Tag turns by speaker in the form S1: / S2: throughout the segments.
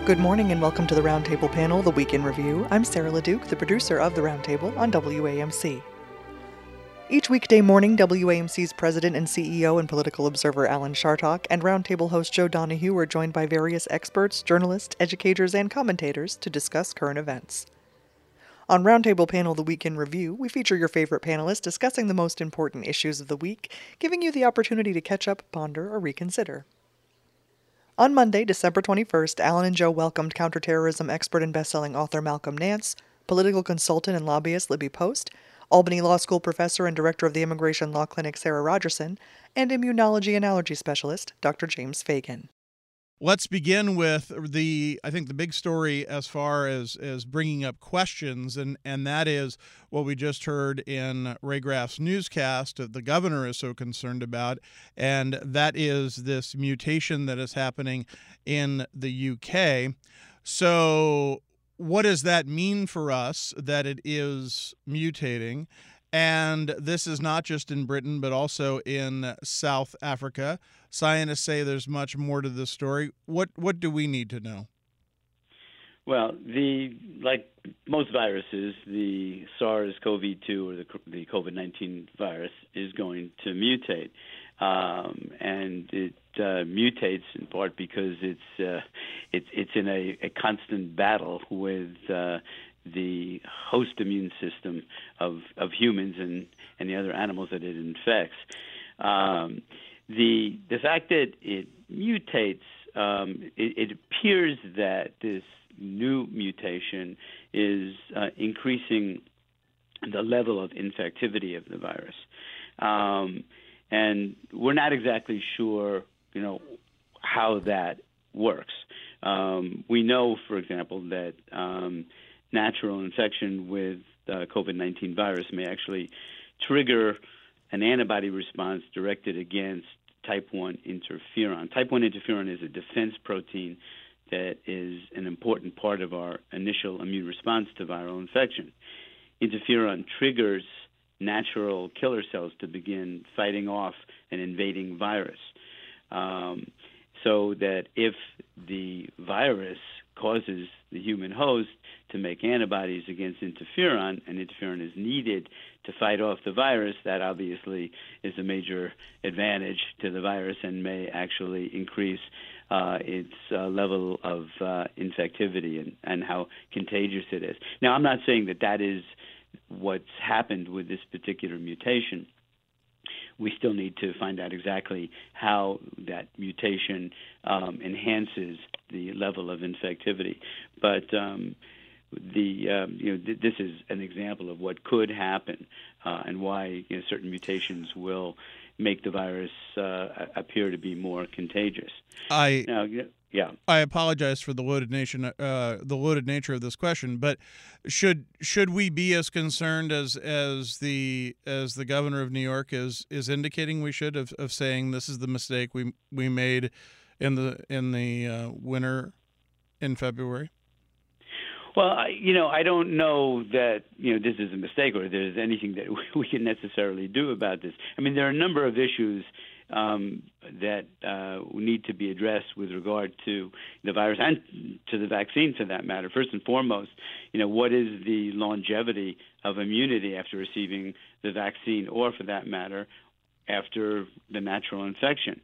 S1: Good morning and welcome to the Roundtable panel, The Week in Review. I'm Sarah LeDuc, the producer of the Roundtable on WAMC. Each weekday morning, WAMC's president and CEO and political observer Alan Chartock and Roundtable host Joe Donahue are joined by various experts, journalists, educators, and commentators to discuss current events. On Roundtable panel, The Week in Review, we feature your favorite panelists discussing the most important issues of the week, giving you the opportunity to catch up, ponder, or reconsider. On Monday, December 21st, Alan and Joe welcomed counterterrorism expert and best-selling author Malcolm Nance, political consultant and lobbyist Libby Post, Albany Law School professor and director of the Immigration Law Clinic Sarah Rogerson, and immunology and allergy specialist Dr. James Fagan.
S2: Let's begin with the big story as far as bringing up questions, and that is what we just heard in Ray Graff's newscast that the governor is so concerned about, and that is this mutation that is happening in the UK. So what does that mean for us that it is mutating? And this is not just in Britain, but also in South Africa. Scientists say there's much more to this story. What do we need to know?
S3: Well, like most viruses, the SARS-CoV-2 or the COVID-19 virus is going to mutate, and it mutates in part because it's in a constant battle with the host immune system of humans and the other animals that it infects. The fact that it mutates, it appears that this new mutation is increasing the level of infectivity of the virus. And we're not exactly sure, how that works. We know, for example, that natural infection with COVID-19 virus may actually trigger an antibody response directed against type 1 interferon. Type 1 interferon is a defense protein that is an important part of our initial immune response to viral infection. Interferon triggers natural killer cells to begin fighting off an invading virus. So that if the virus causes the human host to make antibodies against interferon, and interferon is needed to fight off the virus, that obviously is a major advantage to the virus and may actually increase its level of infectivity and how contagious it is. Now, I'm not saying that is what's happened with this particular mutation. We still need to find out exactly how that mutation enhances the level of infectivity. But this is an example of what could happen and why certain mutations will make the virus appear to be more contagious.
S2: I apologize for the loaded nature of this question, but should we be as concerned as the governor of New York is indicating we should of saying this is the mistake we made in the winter in February?
S3: Well, I don't know that this is a mistake or there's anything that we can necessarily do about this. I mean, there are a number of issues that need to be addressed with regard to the virus and to the vaccine, for that matter. First and foremost, what is the longevity of immunity after receiving the vaccine, or for that matter, after the natural infection?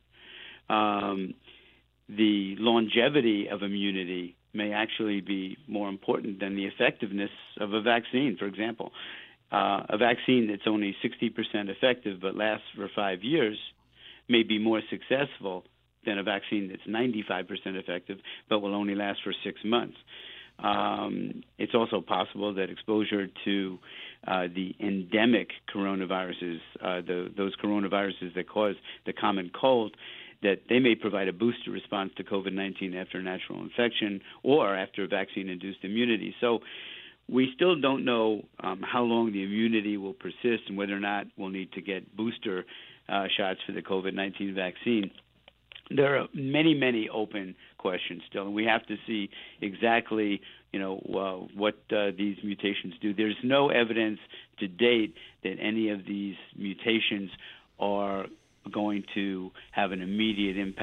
S3: The longevity of immunity may actually be more important than the effectiveness of a vaccine. For example, a vaccine that's only 60% effective but lasts for 5 years may be more successful than a vaccine that's 95% effective but will only last for 6 months. It's also possible that exposure to the endemic coronaviruses, those coronaviruses that cause the common cold, that they may provide a booster response to COVID-19 after a natural infection or after vaccine-induced immunity. So we still don't know how long the immunity will persist and whether or not we'll need to get booster shots for the COVID-19 vaccine. There are many, many open questions still, and we have to see exactly, what these mutations do. There's no evidence to date that any of these mutations are going to have an immediate impact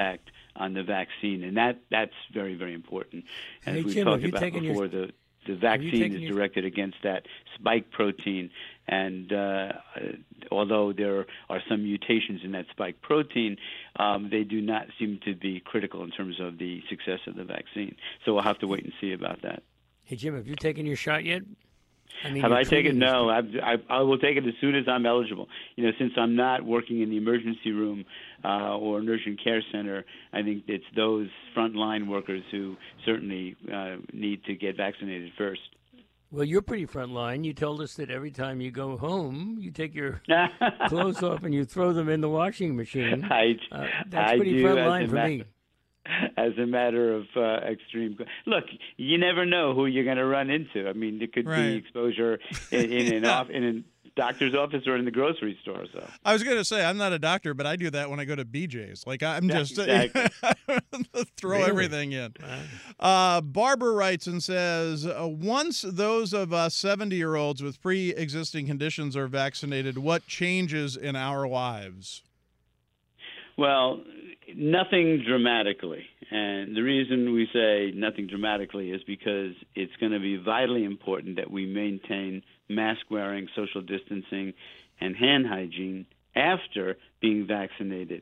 S3: on the vaccine, and that's very, very important. And
S4: Hey,
S3: as we
S4: Jim,
S3: talked
S4: have you
S3: about
S4: taken
S3: before,
S4: your-
S3: the vaccine is
S4: your-
S3: directed against that spike protein, and although there are some mutations in that spike protein, they do not seem to be critical in terms of the success of the vaccine. So we'll have to wait and see about that.
S4: Hey, Jim, have you taken your shot yet?
S3: Have
S4: you're
S3: I taken?
S4: treating this-
S3: No, I will take it as soon as I'm eligible. Since I'm not working in the emergency room or urgent care center, I think it's those frontline workers who certainly need to get vaccinated first.
S4: Well, you're pretty front line. You told us that every time you go home, you take your clothes off and you throw them in the washing machine. That's pretty
S3: do,
S4: front line for me.
S3: As a matter of extreme, look, you never know who you're going to run into. I mean, it could be exposure in a doctor's office or in the grocery store. So
S2: I was going to say I'm not a doctor, but I do that when I go to BJ's. Like I'm just throw everything in. Barbara writes and says, once those of us 70-year-olds with pre-existing conditions are vaccinated, what changes in our lives?
S3: Well, nothing dramatically. And the reason we say nothing dramatically is because it's going to be vitally important that we maintain mask wearing, social distancing, and hand hygiene after being vaccinated.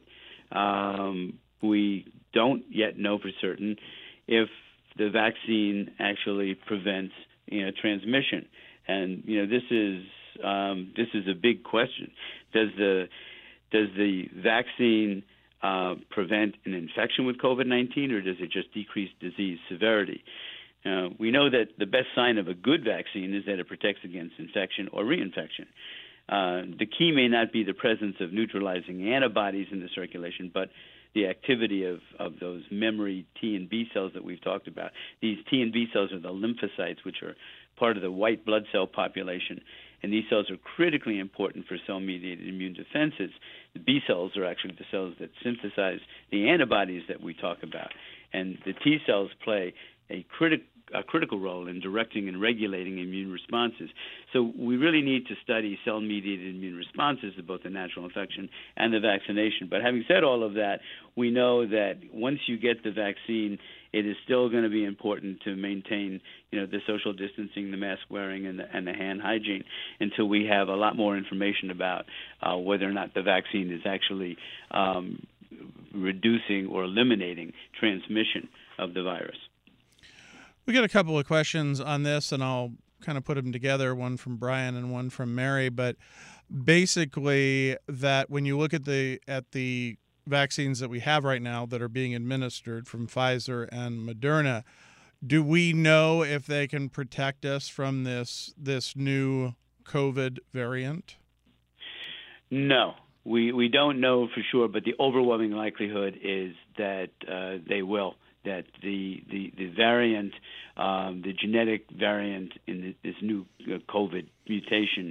S3: We don't yet know for certain if the vaccine actually prevents transmission. And this is a big question. Does the vaccine prevent an infection with COVID-19, or does it just decrease disease severity? We know that the best sign of a good vaccine is that it protects against infection or reinfection. The key may not be the presence of neutralizing antibodies in the circulation, but the activity of those memory T and B cells that we've talked about. These T and B cells are the lymphocytes, which are part of the white blood cell population. And these cells are critically important for cell-mediated immune defenses. The B cells are actually the cells that synthesize the antibodies that we talk about. And the T cells play a critical role in directing and regulating immune responses. So we really need to study cell-mediated immune responses to both the natural infection and the vaccination. But having said all of that, we know that once you get the vaccine, it is still going to be important to maintain, the social distancing, the mask wearing, and the hand hygiene until we have a lot more information about whether or not the vaccine is actually reducing or eliminating transmission of the virus.
S2: We got a couple of questions on this, and I'll kind of put them together, one from Brian and one from Mary. But basically, that when you look at the vaccines that we have right now that are being administered from Pfizer and Moderna, do we know if they can protect us from this new COVID variant?
S3: No, we don't know for sure, but the overwhelming likelihood is that they will. That the variant, the genetic variant in this new COVID mutation,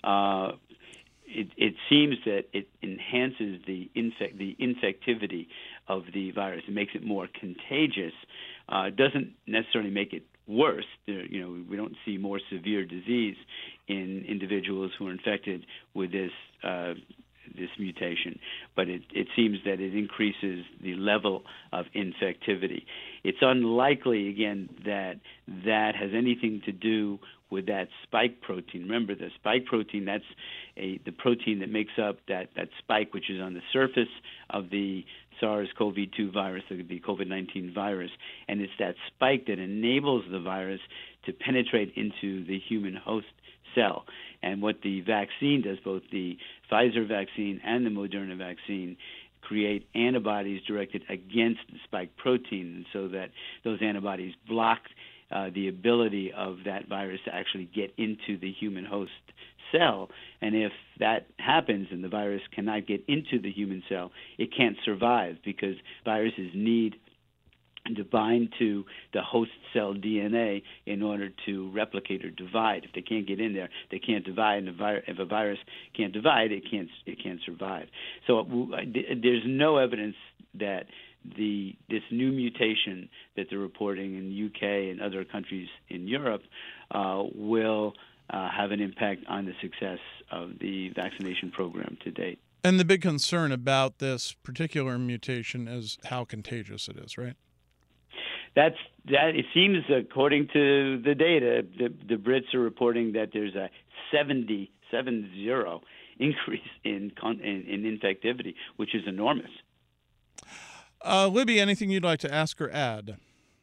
S3: it seems that it enhances the infectivity of the virus. It makes it more contagious. It doesn't necessarily make it worse. We don't see more severe disease in individuals who are infected with this mutation, but it seems that it increases the level of infectivity. It's unlikely, again, that has anything to do with that spike protein. Remember, the spike protein, that's the protein that makes up that spike, which is on the surface of the SARS-CoV-2 virus, the COVID-19 virus, and it's that spike that enables the virus to penetrate into the human host cell. And what the vaccine does, both the Pfizer vaccine and the Moderna vaccine, create antibodies directed against the spike protein, and so that those antibodies block the ability of that virus to actually get into the human host cell. And if that happens and the virus cannot get into the human cell, it can't survive, because viruses need to bind to the host cell DNA in order to replicate or divide. If they can't get in there, they can't divide. And if a virus can't divide, it can't survive. So there's no evidence that this new mutation that they're reporting in the UK and other countries in Europe will have an impact on the success of the vaccination program to date.
S2: And the big concern about this particular mutation is how contagious it is, right?
S3: That it seems, according to the data, the Brits are reporting that there's a 70 increase in infectivity, which is enormous.
S2: Libby, anything you'd like to ask or add?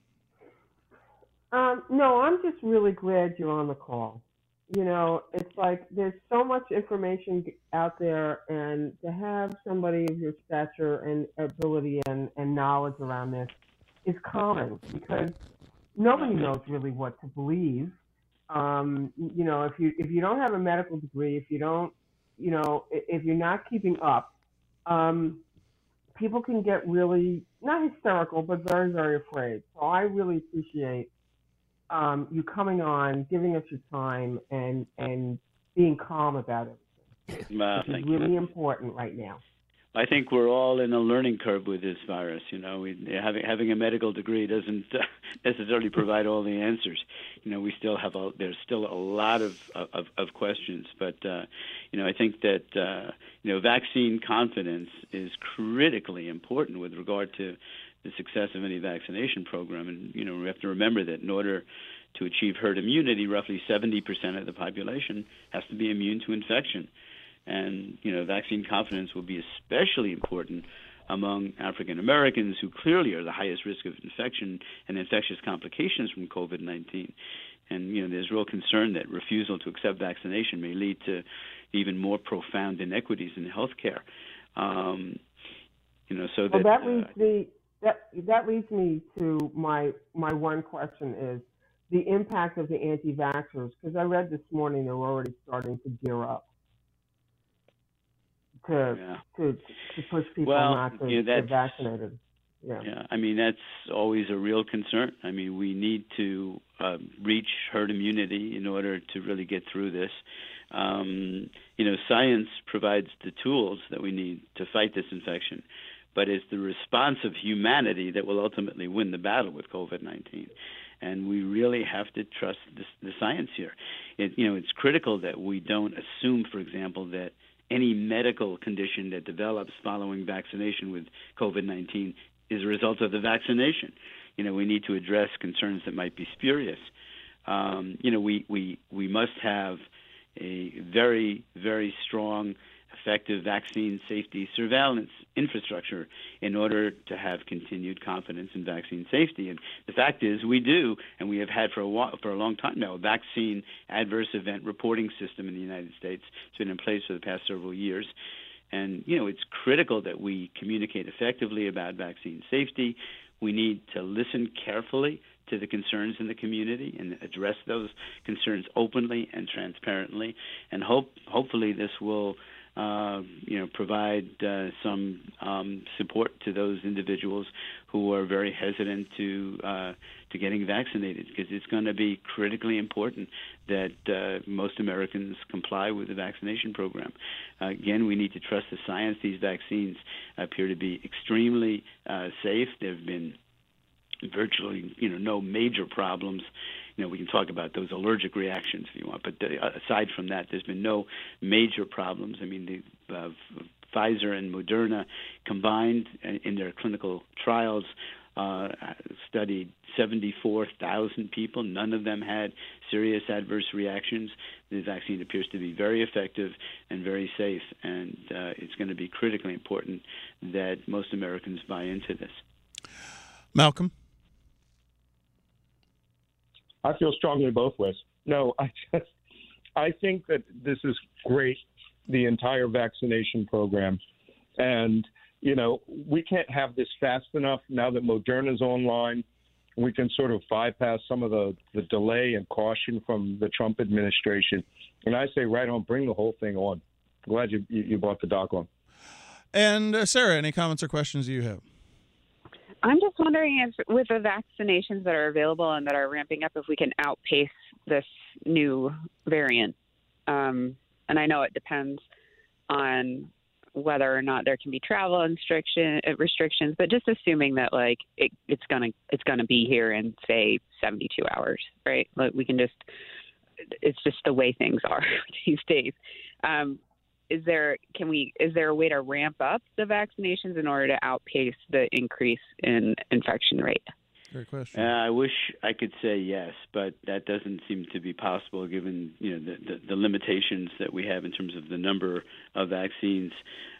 S5: No, I'm just really glad you're on the call. You know, it's like there's so much information out there, and to have somebody of your stature and ability and knowledge around this is calming, because nobody knows really what to believe. You know, if you don't have a medical degree, if you don't, you know, if you're not keeping up, people can get really, not hysterical, but very, very afraid. So I really appreciate you coming on, giving us your time, and being calm about everything. Which is really important right now.
S3: I think we're all in a learning curve with this virus. You know, having a medical degree doesn't necessarily provide all the answers. You know, there's still a lot of questions. But you know, I think that you know, vaccine confidence is critically important with regard to the success of any vaccination program. And you know, we have to remember that in order to achieve herd immunity, roughly 70% of the population has to be immune to infection. And, you know, vaccine confidence will be especially important among African Americans, who clearly are the highest risk of infection and infectious complications from COVID-19. And, you know, there's real concern that refusal to accept vaccination may lead to even more profound inequities in healthcare. You know, so that
S5: that leads me to my one question is the impact of the anti-vaxxers, because I read this morning they're already starting to gear up to push people not to get vaccinated.
S3: Yeah, I mean, that's always a real concern. I mean, we need to reach herd immunity in order to really get through this. You know, science provides the tools that we need to fight this infection, but it's the response of humanity that will ultimately win the battle with COVID-19. And we really have to trust the science here. You know, it's critical that we don't assume, for example, that any medical condition that develops following vaccination with COVID-19 is a result of the vaccination. You know, we need to address concerns that might be spurious. You know, we must have a very, very strong, effective vaccine safety surveillance infrastructure in order to have continued confidence in vaccine safety. And the fact is, we do, and we have had for a long time now, a vaccine adverse event reporting system in the United States. It's been in place for the past several years. And, you know, it's critical that we communicate effectively about vaccine safety. We need to listen carefully to the concerns in the community and address those concerns openly and transparently. And hopefully this will you know, provide some support to those individuals who are very hesitant to getting vaccinated, because it's going to be critically important that most Americans comply with the vaccination program. Again, we need to trust the science. These vaccines appear to be extremely safe. There have been virtually, you know, no major problems. You know, we can talk about those allergic reactions if you want, but aside from that, there's been no major problems. I mean, the Pfizer and Moderna combined in their clinical trials studied 74,000 people. None of them had serious adverse reactions. The vaccine appears to be very effective and very safe, and it's going to be critically important that most Americans buy into this.
S2: Malcolm?
S6: I feel strongly both ways. No, I think that this is great, the entire vaccination program. And, you know, we can't have this fast enough now that Moderna's online. We can sort of bypass some of the delay and caution from the Trump administration. And I say, right on, bring the whole thing on. I'm glad you brought the doc on.
S2: And Sarah, any comments or questions you have?
S7: I'm just wondering if, with the vaccinations that are available and that are ramping up, if we can outpace this new variant. And I know it depends on whether or not there can be travel restrictions, but just assuming that like it's gonna be here in say 72 hours, right? Like we can it's just the way things are these days. is there a way to ramp up the vaccinations in order to outpace the increase in infection rate?
S2: Great question.
S3: I wish I could say yes, but that doesn't seem to be possible given the limitations that we have in terms of the number of vaccines.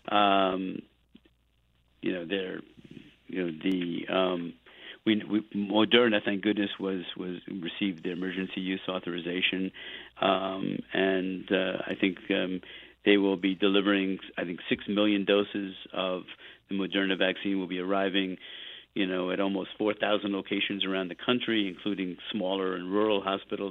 S3: Moderna, thank goodness, received the emergency use authorization, and I think they will be delivering. I think 6 million doses of the Moderna vaccine will be arriving, at almost 4,000 locations around the country, including smaller and rural hospitals.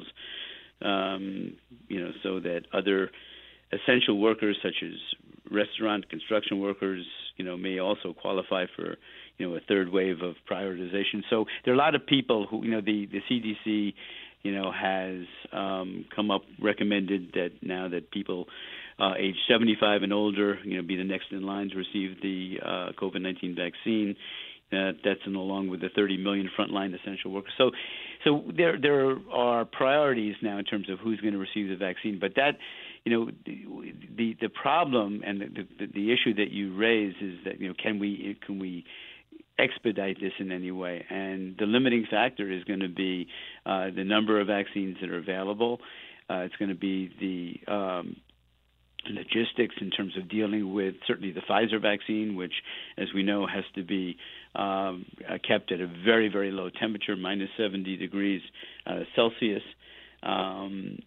S3: So that other essential workers such as restaurant, construction workers, may also qualify for, a third wave of prioritization. So there are a lot of people who, the CDC, has recommended that now that people age 75 and older, be the next in line to receive the COVID-19 vaccine. That's along with the 30 million frontline essential workers. So there are priorities now in terms of who's going to receive the vaccine. But that, the problem and the issue that you raise is that can we expedite this in any way? And the limiting factor is going to be the number of vaccines that are available. It's going to be the logistics in terms of dealing with certainly the Pfizer vaccine, which, as we know, has to be kept at a very, very low temperature, minus 70 degrees Celsius. And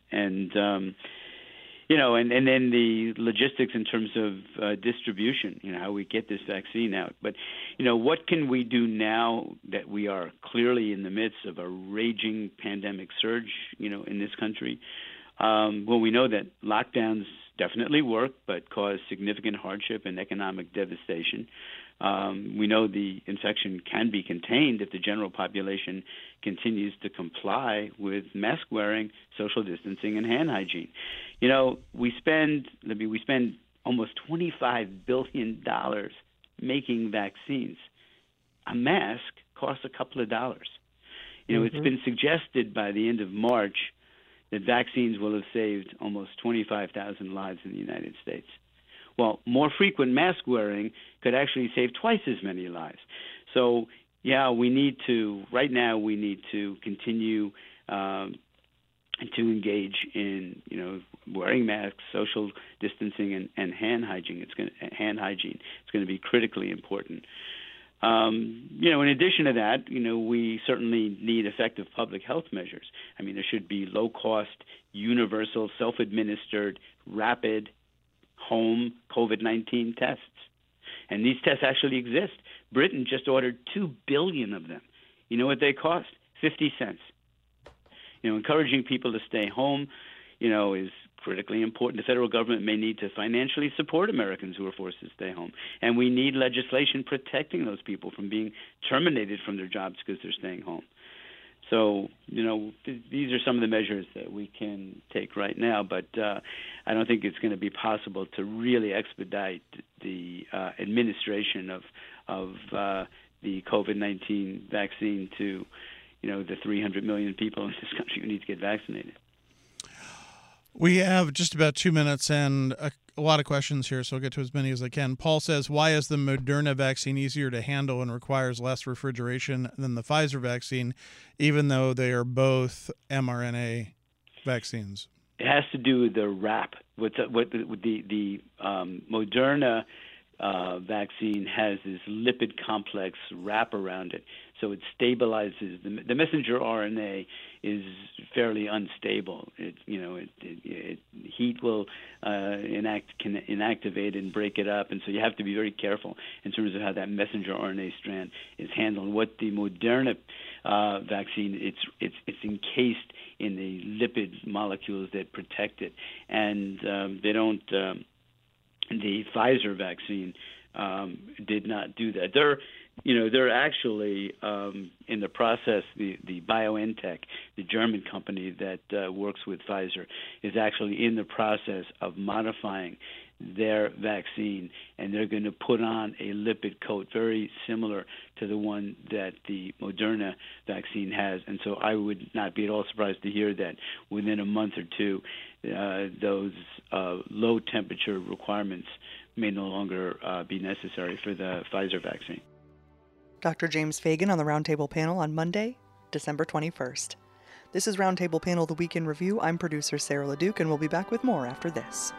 S3: then the logistics in terms of distribution, how we get this vaccine out. But, what can we do now that we are clearly in the midst of a raging pandemic surge, in this country? Well, we know that lockdowns definitely work, but cause significant hardship and economic devastation. We know the infection can be contained if the general population continues to comply with mask wearing, social distancing, and hand hygiene. We spend almost $25 billion making vaccines. A mask costs a couple of dollars. It's been suggested by the end of March that vaccines will have saved almost 25,000 lives in the United States. Well, more frequent mask wearing could actually save twice as many lives. So, we need to continue to engage in, wearing masks, social distancing, and hand hygiene. It's going to be critically important. In addition to that, we certainly need effective public health measures. There should be low-cost, universal, self-administered, rapid home COVID-19 tests. And these tests actually exist. Britain just ordered 2 billion of them. You know what they cost? 50 cents. Encouraging people to stay home, is critically important. The federal government may need to financially support Americans who are forced to stay home. And we need legislation protecting those people from being terminated from their jobs because they're staying home. So, these are some of the measures that we can take right now, but I don't think it's going to be possible to really expedite the administration of the COVID-19 vaccine to, the 300 million people in this country who need to get vaccinated.
S2: We have just about 2 minutes and a lot of questions here, so I'll get to as many as I can. Paul says, why is the Moderna vaccine easier to handle and requires less refrigeration than the Pfizer vaccine, even though they are both mRNA vaccines?
S3: It has to do with the wrap. With the Moderna vaccine has this lipid complex wrap around it, so it stabilizes. The messenger RNA is fairly unstable. Heat will inactivate and break it up, and so you have to be very careful in terms of how that messenger RNA strand is handled. What the Moderna vaccine, it's encased in the lipid molecules that protect it, and they don't. The Pfizer vaccine did not do that. They're actually in the process. The BioNTech, the German company that works with Pfizer, is actually in the process of modifying their vaccine, and they're going to put on a lipid coat very similar to the one that the Moderna vaccine has. And so I would not be at all surprised to hear that within a month or two, those low temperature requirements may no longer be necessary for the Pfizer vaccine.
S1: Dr. James Fagan on the Roundtable panel on Monday, December 21st. This is Roundtable Panel, the Week in Review. I'm producer Sarah LeDuc, and we'll be back with more after this.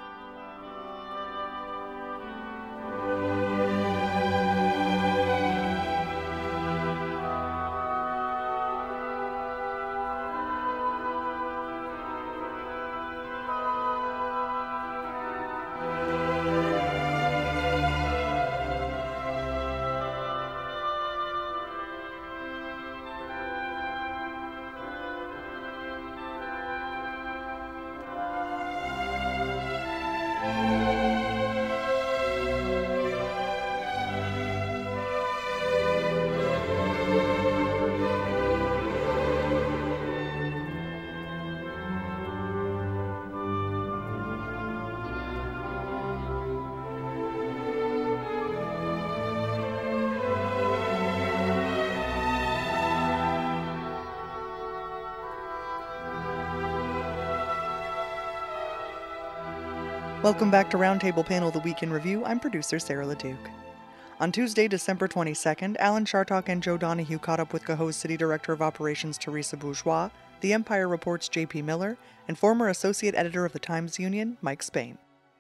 S1: Welcome back to Roundtable Panel, the Week in Review. I'm producer Sarah LeDuc. On Tuesday, December 22nd, Alan Chartock and Joe Donahue caught up with Cohoes City Director of Operations Teresa Bourgeois, the Empire Report's J.P. Miller, and former Associate Editor of the Times-Union, Mike Spain.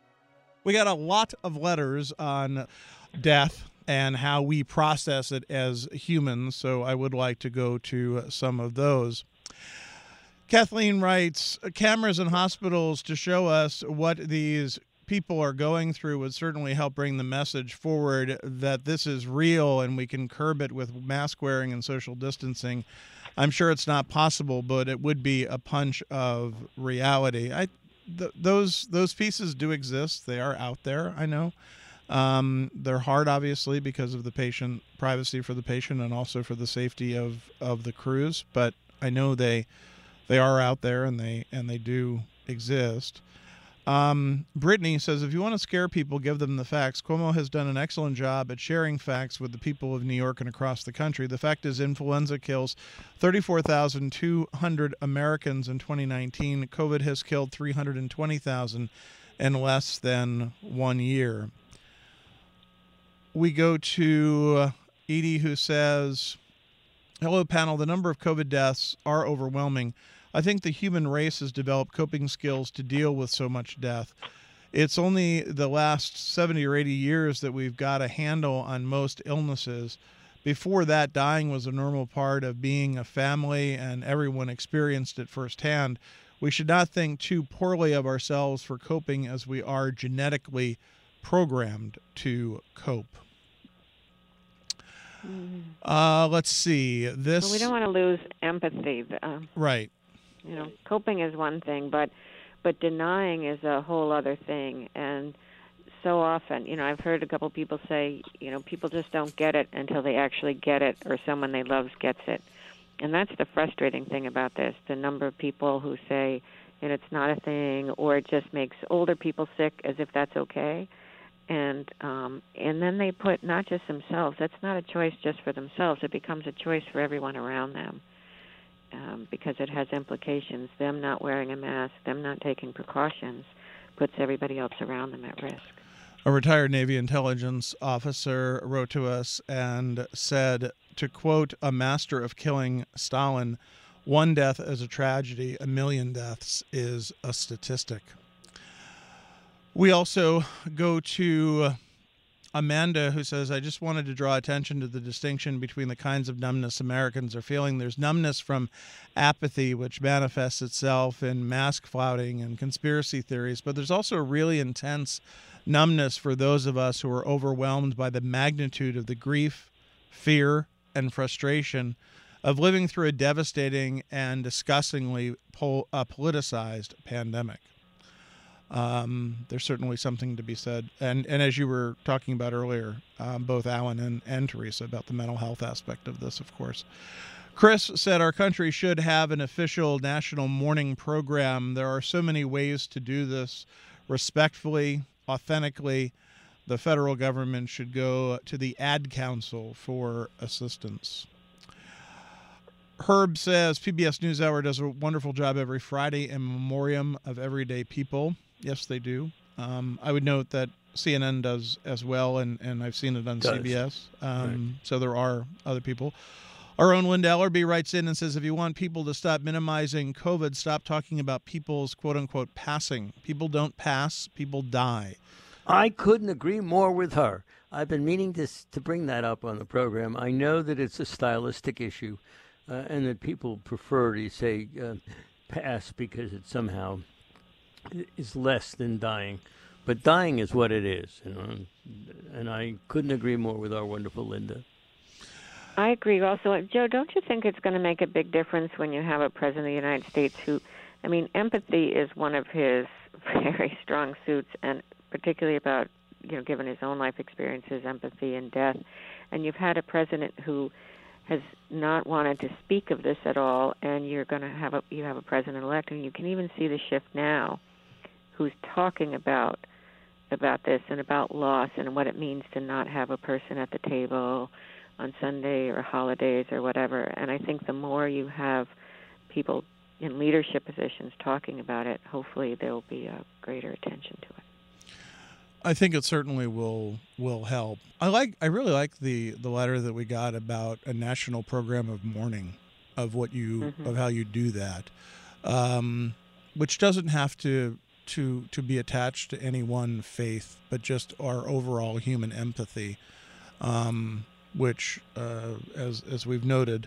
S2: We got a lot of letters on death and how we process it as humans, so I would like to go to some of those. Kathleen writes, cameras in hospitals to show us what these people are going through would certainly help bring the message forward that this is real and we can curb it with mask wearing and social distancing. I'm sure it's not possible, but it would be a punch of reality. Those pieces do exist. They are out there, I know. They're hard, obviously, because of the patient privacy for the patient and also for the safety of the crews, but I know they are out there and they do exist. Brittany says, if you want to scare people, give them the facts. Cuomo has done an excellent job at sharing facts with the people of New York and across the country. The fact is influenza kills 34,200 Americans in 2019. COVID has killed 320,000 in less than 1 year. We go to Edie, who says, hello, panel. The number of COVID deaths are overwhelming. I think the human race has developed coping skills to deal with so much death. It's only the last 70 or 80 years that we've got a handle on most illnesses. Before that, dying was a normal part of being a family, and everyone experienced it firsthand. We should not think too poorly of ourselves for coping, as we are genetically programmed to cope. Let's see.
S8: Well, we don't want to lose empathy.
S2: Right.
S8: You know, coping is one thing, but denying is a whole other thing. And so often, you know, I've heard a couple people say, you know, people just don't get it until they actually get it or someone they love gets it. And that's the frustrating thing about this, the number of people who say, and it's not a thing, or it just makes older people sick as if that's okay. And then they put not just themselves, that's not a choice just for themselves, it becomes a choice for everyone around them. Because it has implications. Them not wearing a mask, them not taking precautions, puts everybody else around them at risk.
S2: A retired Navy intelligence officer wrote to us and said, to quote a master of killing, Stalin, one death is a tragedy, a million deaths is a statistic. We also go to Amanda, who says, I just wanted to draw attention to the distinction between the kinds of numbness Americans are feeling. There's numbness from apathy, which manifests itself in mask flouting and conspiracy theories, but there's also a really intense numbness for those of us who are overwhelmed by the magnitude of the grief, fear, and frustration of living through a devastating and disgustingly politicized pandemic. There's certainly something to be said. And as you were talking about earlier, both Alan and Teresa, about the mental health aspect of this, of course. Chris said our country should have an official national mourning program. There are so many ways to do this respectfully, authentically, the federal government should go to the Ad Council for assistance. Herb says PBS NewsHour does a wonderful job every Friday in memoriam of everyday people. Yes, they do. I would note that CNN does as well, and I've seen it on CBS. Right. So there are other people. Our own Linda Ellerby writes in and says, if you want people to stop minimizing COVID, stop talking about people's quote-unquote passing. People don't pass, people die.
S4: I couldn't agree more with her. I've been meaning to bring that up on the program. I know that it's a stylistic issue, and that people prefer to say pass because it somehow is less than dying. But dying is what it is, and I couldn't agree more with our wonderful Linda.
S8: I agree also. Joe, don't you think it's going to make a big difference when you have a president of the United States who, I mean, empathy is one of his very strong suits, and particularly about, given his own life experiences, empathy and death. And you've had a president who has not wanted to speak of this at all, and you have a president-elect, and you can even see the shift now, who's talking about this and about loss and what it means to not have a person at the table on Sunday or holidays or whatever. And I think the more you have people in leadership positions talking about it, hopefully there will be a greater attention to it.
S2: I think it certainly will help. I really like the letter that we got about a national program of mourning, of what you of how you do that, which doesn't have to be attached to any one faith, but just our overall human empathy, which as we've noted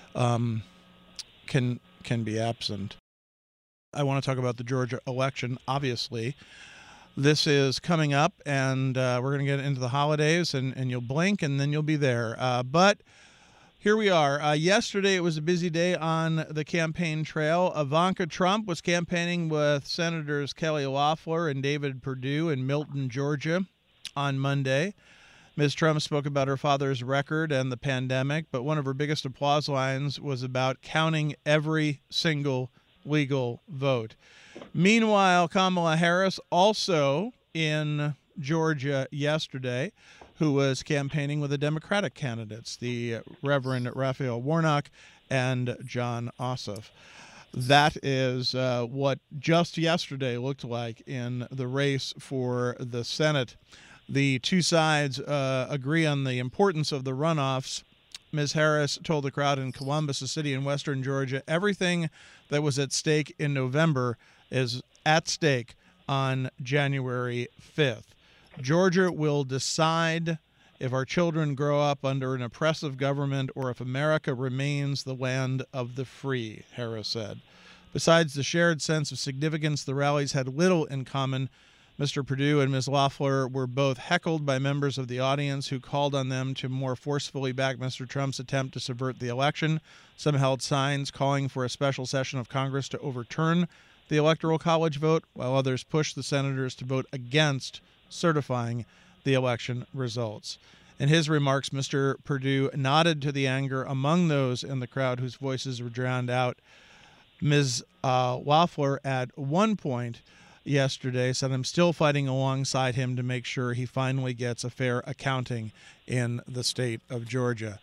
S2: can be absent. I want to talk about the Georgia election. Obviously, this is coming up, and we're going to get into the holidays, and you'll blink, and then you'll be there. But here we are. Yesterday, it was a busy day on the campaign trail. Ivanka Trump was campaigning with Senators Kelly Loeffler and David Perdue in Milton, Georgia, on Monday. Ms. Trump spoke about her father's record and the pandemic, but one of her biggest applause lines was about counting every single legal vote. Meanwhile, Kamala Harris, also in Georgia yesterday, who was campaigning with the Democratic candidates, the Reverend Raphael Warnock and Jon Ossoff. That is what just yesterday looked like in the race for the Senate. The two sides agree on the importance of the runoffs. Ms. Harris told the crowd in Columbus, a city in western Georgia, everything that was at stake in November is at stake on January 5th. Georgia will decide if our children grow up under an oppressive government or if America remains the land of the free, Harris said. Besides the shared sense of significance, the rallies had little in common. Mr. Perdue and Ms. Loeffler were both heckled by members of the audience who called on them to more forcefully back Mr. Trump's attempt to subvert the election. Some held signs calling for a special session of Congress to overturn the Electoral College vote, while others pushed the senators to vote against certifying the election results. In his remarks, Mr. Perdue nodded to the anger among those in the crowd whose voices were drowned out. Ms. Loeffler, at one point yesterday, said, "I'm still fighting alongside him to make sure he finally gets a fair accounting in the state of Georgia."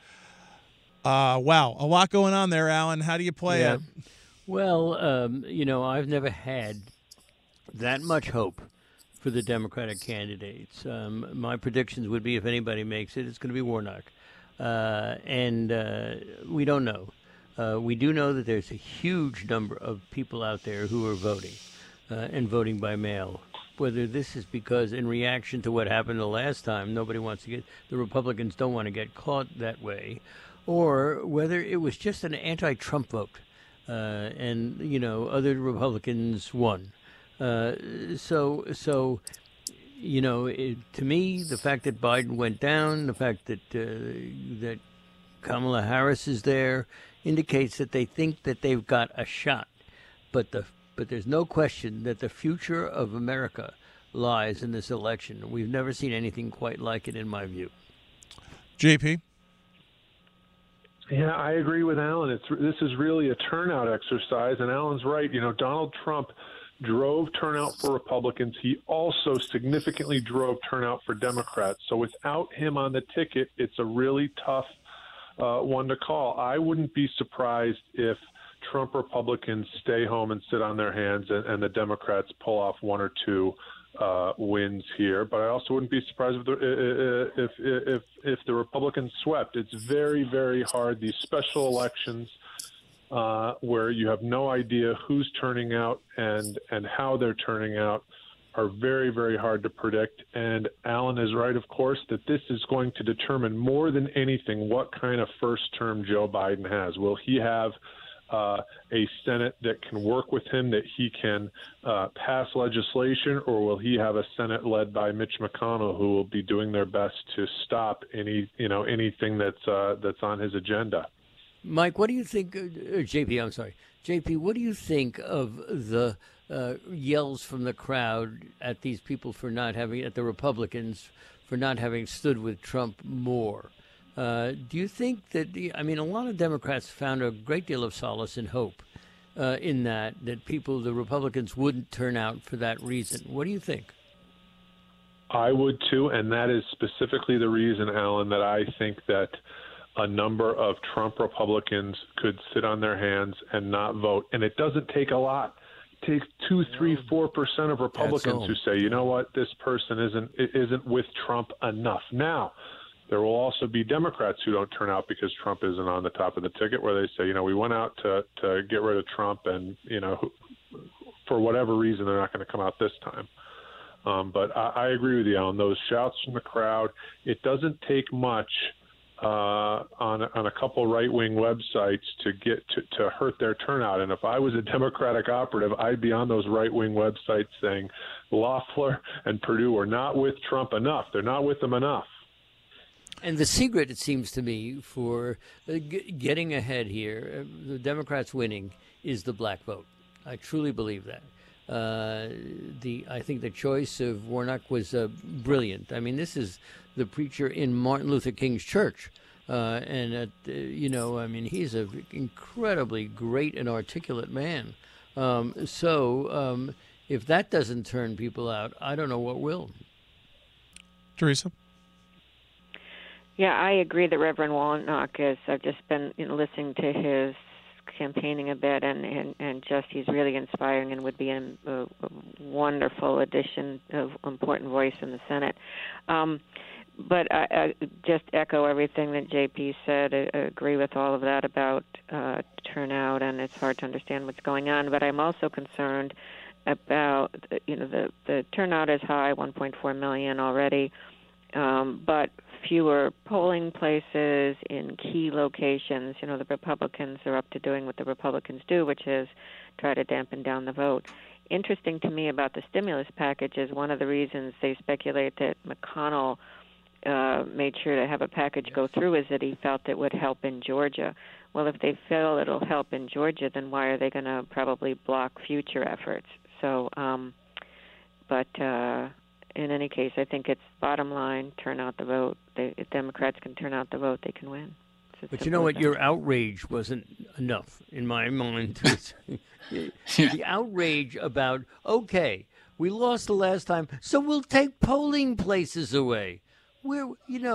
S2: Wow, a lot going on there, Alan. How do you play it?
S4: Well, I've never had that much hope for the Democratic candidates. My predictions would be if anybody makes it, it's going to be Warnock. And we don't know. We do know that there's a huge number of people out there who are voting and voting by mail. Whether this is because in reaction to what happened the last time, the Republicans don't want to get caught that way, or whether it was just an anti-Trump vote. And other Republicans won. To me, the fact that Biden went down, the fact that Kamala Harris is there, indicates that they think that they've got a shot. But there's no question that the future of America lies in this election. We've never seen anything quite like it, in my view.
S2: JP?
S9: Yeah, I agree with Alan. This is really a turnout exercise, and Alan's right. Donald Trump drove turnout for Republicans. He also significantly drove turnout for Democrats. So without him on the ticket, it's a really tough one to call. I wouldn't be surprised if Trump Republicans stay home and sit on their hands, and the Democrats pull off one or two wins here. But I also wouldn't be surprised if the Republicans swept. It's very, very hard. These special elections where you have no idea who's turning out and how they're turning out are very, very hard to predict. And Alan is right, of course, that this is going to determine more than anything what kind of first term Joe Biden has. Will he have a Senate that can work with him, that he can pass legislation, or will he have a Senate led by Mitch McConnell, who will be doing their best to stop anything that's on his agenda?
S4: Mike, what do you think? JP, I'm sorry, JP. What do you think of the yells from the crowd at these people for not having, at the Republicans for not having stood with Trump more? Do you think that, a lot of Democrats found a great deal of solace and hope in that the Republicans wouldn't turn out for that reason. What do you think?
S9: I would too, and that is specifically the reason, Alan, that I think that a number of Trump Republicans could sit on their hands and not vote. And it doesn't take a lot. It takes 2, 3, 4% of Republicans who say, you know what, this person isn't with Trump enough. Now, there will also be Democrats who don't turn out because Trump isn't on the top of the ticket, where they say, we went out to get rid of Trump, and, for whatever reason, they're not going to come out this time. But I agree with you, Alan. Those shouts from the crowd, it doesn't take much on a couple right-wing websites to hurt their turnout. And if I was a Democratic operative, I'd be on those right-wing websites saying Loeffler and Perdue are not with Trump enough. They're not with him enough.
S4: And the secret, it seems to me, for getting ahead here, the Democrats winning, is the black vote. I truly believe that. I think the choice of Warnock was brilliant. This is the preacher in Martin Luther King's church. He's an incredibly great and articulate man. If that doesn't turn people out, I don't know what will.
S2: Teresa?
S8: Yeah, I agree that Reverend Warnock is. I've just been listening to his campaigning a bit, and just he's really inspiring and would be a wonderful addition of important voice in the Senate. But I just echo everything that JP said. I agree with all of that about turnout, and it's hard to understand what's going on. But I'm also concerned about the turnout is high, 1.4 million already, but fewer polling places in key locations. The Republicans are up to doing what the Republicans do, which is try to dampen down the vote. Interesting to me about the stimulus package is one of the reasons they speculate that McConnell made sure to have a package go through is that he felt it would help in Georgia. Well, if they feel it'll help in Georgia, then why are they going to probably block future efforts? So, in any case, I think it's bottom line, turn out the vote. If Democrats can turn out the vote, they can win.
S4: But you know what? Your outrage wasn't enough in my mind. The outrage about, okay, we lost the last time, so we'll take polling places away. When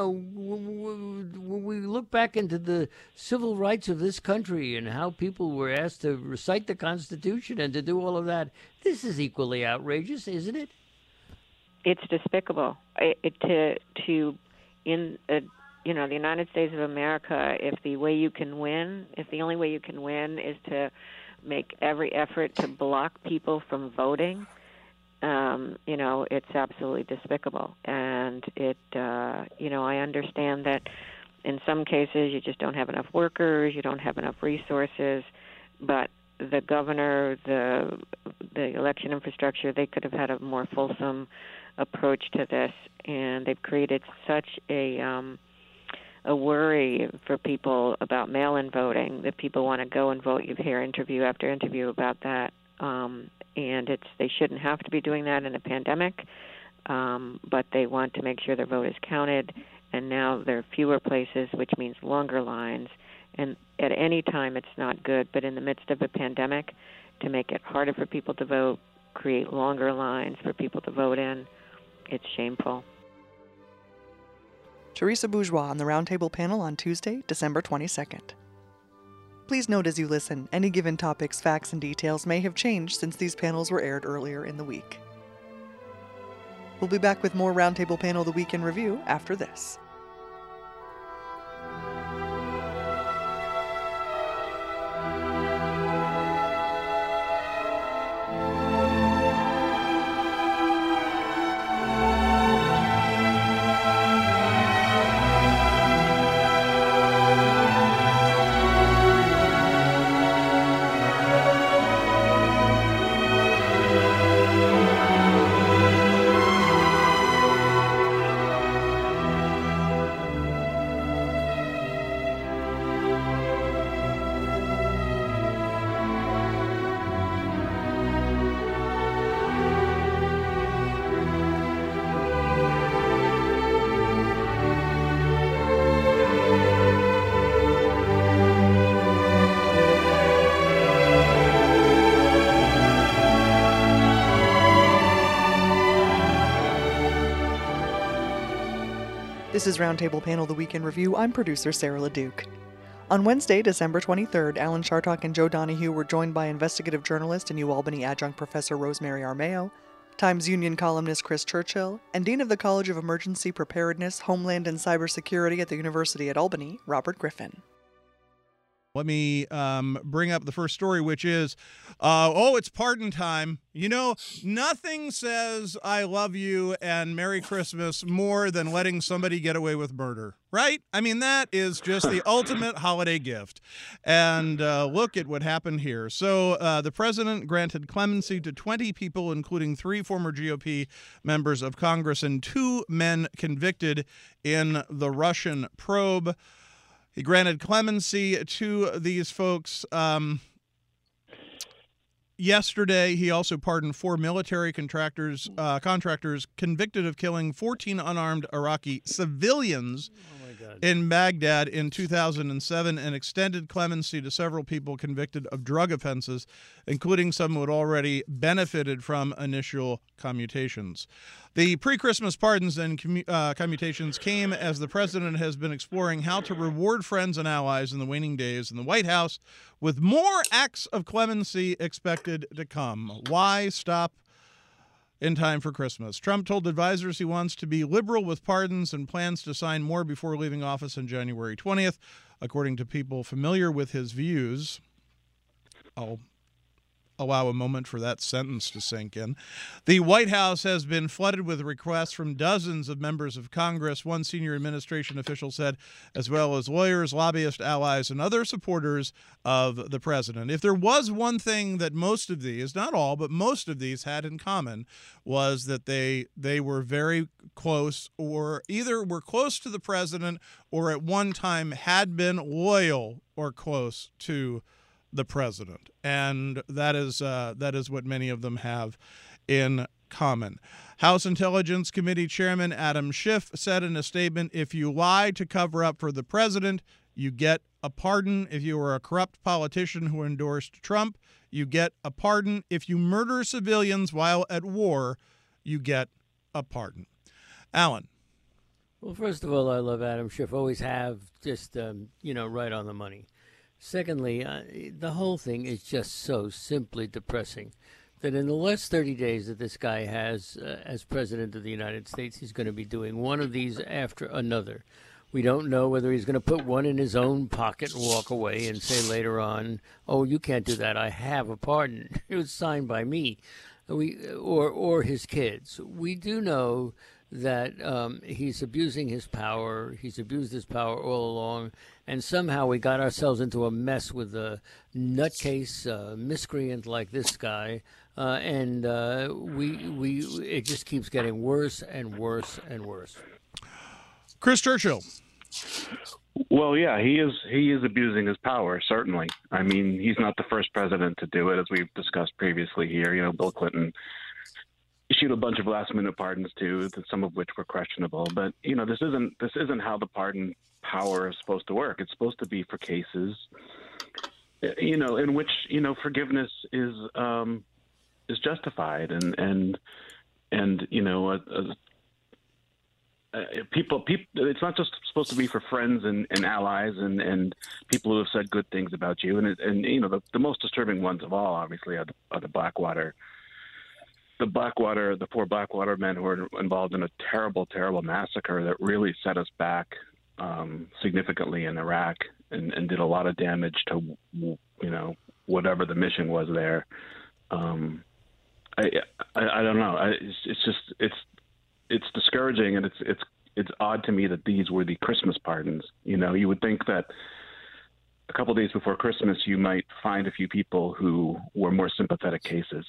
S4: we look back into the civil rights of this country and how people were asked to recite the Constitution and to do all of that, this is equally outrageous, isn't it?
S8: It's despicable. The United States of America, if the only way you can win is to make every effort to block people from voting, it's absolutely despicable. And I understand that in some cases you just don't have enough workers, you don't have enough resources, but the governor, the election infrastructure, they could have had a more fulsome approach to this, and they've created such a worry for people about mail-in voting that people want to go and vote. You hear interview after interview about that, and they shouldn't have to be doing that in a pandemic, but they want to make sure their vote is counted, and now there are fewer places, which means longer lines, and at any time it's not good, but in the midst of a pandemic, to make it harder for people to vote create longer lines for people to vote in. It's shameful.
S1: Teresa Bourgeois on the Roundtable panel on Tuesday, December 22nd. Please note as you listen, any given topics, facts, and details may have changed since these panels were aired earlier in the week. We'll be back with more Roundtable Panel The Week in Review after this. This is Roundtable Panel The Week in Review. I'm producer Sarah LeDuc. On Wednesday, December 23rd, Alan Chartock and Joe Donahue were joined by investigative journalist and UAlbany adjunct professor Rosemary Armao, Times Union columnist Chris Churchill, and Dean of the College of Emergency Preparedness, Homeland and Cybersecurity at the University at Albany, Robert Griffin.
S2: Let me bring up the first story, which is, it's pardon time. You know, nothing says I love you and Merry Christmas more than letting somebody get away with murder, right? I mean, that is just the ultimate holiday gift. And look at what happened here. So the president granted clemency to 20 people, including 3 former GOP members of Congress and 2 men convicted in the Russian probe. He granted clemency to these folks. Yesterday, he also pardoned 4 military contractors convicted of killing 14 unarmed Iraqi civilians in Baghdad in 2007 and extended clemency to several people convicted of drug offenses, including some who had already benefited from initial commutations. The pre-Christmas pardons and commutations came as the president has been exploring how to reward friends and allies in the waning days in the White House, with more acts of clemency expected to come. Why stop in time for Christmas? Trump told advisors he wants to be liberal with pardons and plans to sign more before leaving office on January 20th, according to people familiar with his views. I'll allow a moment for that sentence to sink in. The White House has been flooded with requests from dozens of members of Congress, one senior administration official said, as well as lawyers, lobbyists, allies, and other supporters of the president. If there was one thing that most of these, not all, but most of these had in common, was that they were very close, or either were close to the president or at one time had been loyal or close to the president, and that is what many of them have in common. House Intelligence Committee Chairman Adam Schiff said in a statement, "If you lie to cover up for the president, you get a pardon. If you are a corrupt politician who endorsed Trump, you get a pardon. If you murder civilians while at war, you get a pardon." Alan.
S4: Well, first of all, I love Adam Schiff. Always have, just right on the money. Secondly, the whole thing is just so simply depressing that in the last 30 days that this guy has as president of the United States, he's going to be doing one of these after another. We don't know whether he's going to put one in his own pocket and walk away and say later on, "Oh, you can't do that. I have a pardon. It was signed by me," or his kids. We do know that he's abusing his power. He's abused his power all along, and somehow we got ourselves into a mess with a nutcase miscreant like this guy, and it just keeps getting worse and worse and worse.
S2: Chris Churchill.
S10: Well, yeah, he is abusing his power, certainly. I mean, he's not the first president to do it, as we've discussed previously here. You know, Bill Clinton issued a bunch of last-minute pardons too, some of which were questionable. But this isn't how the pardon power is supposed to work. It's supposed to be for cases, in which forgiveness is is justified, and people. It's not just supposed to be for friends and allies and people who have said good things about you. And the most disturbing ones of all, obviously, are the Blackwater. The poor Blackwater men who were involved in a terrible, terrible massacre that really set us back significantly in Iraq and did a lot of damage to, whatever the mission was there. I don't know. It's discouraging, and it's odd to me that these were the Christmas pardons. You would think that a couple of days before Christmas, you might find a few people who were more sympathetic cases.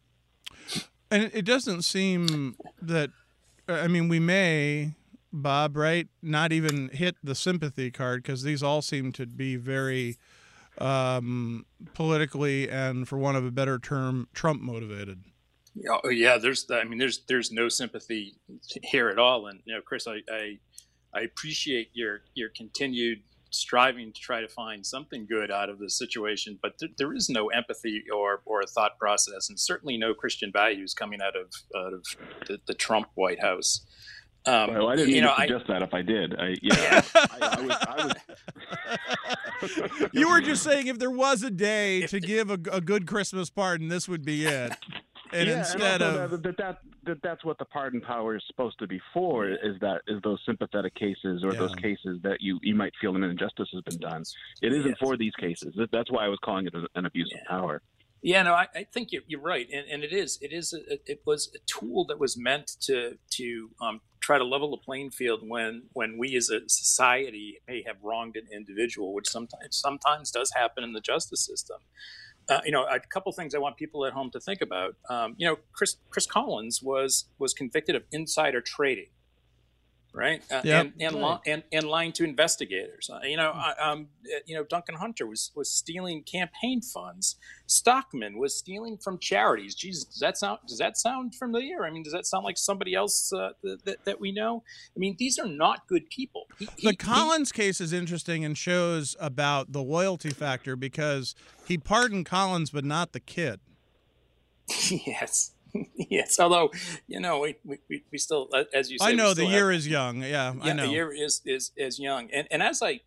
S2: And it doesn't seem that, we may, Bob, right, not even hit the sympathy card, because these all seem to be very politically and, for want of a better term, Trump motivated.
S11: Oh, yeah, there's no sympathy here at all. And, Chris, I appreciate your continued striving to try to find something good out of the situation, but there is no empathy or a thought process, and certainly no Christian values coming out of the Trump White House.
S10: Well, I didn't mean to suggest that if I did. I was.
S2: You were just saying if there was a day to give a good Christmas pardon, this would be it. And instead of
S10: that's what the pardon power is supposed to be for, is those sympathetic cases or those cases that you might feel an injustice has been done. It isn't for these cases. That's why I was calling it an abuse of power.
S11: Yeah, no, I think you're right, and it was a tool that was meant to try to level the playing field when we as a society may have wronged an individual, which sometimes does happen in the justice system. A couple things I want people at home to think about. Chris Collins was convicted of insider trading, right? And lying to investigators. Duncan Hunter was stealing campaign funds. Stockman was stealing from charities. Jesus, does that sound familiar? Does that sound like somebody else that we know? These are not good people.
S2: The Collins case is interesting and shows about the loyalty factor, because he pardoned Collins, but not the kid.
S11: Yes. Yes, although we still, as you say,
S2: I know the year is young. Yeah, I know
S11: the year is young. And as I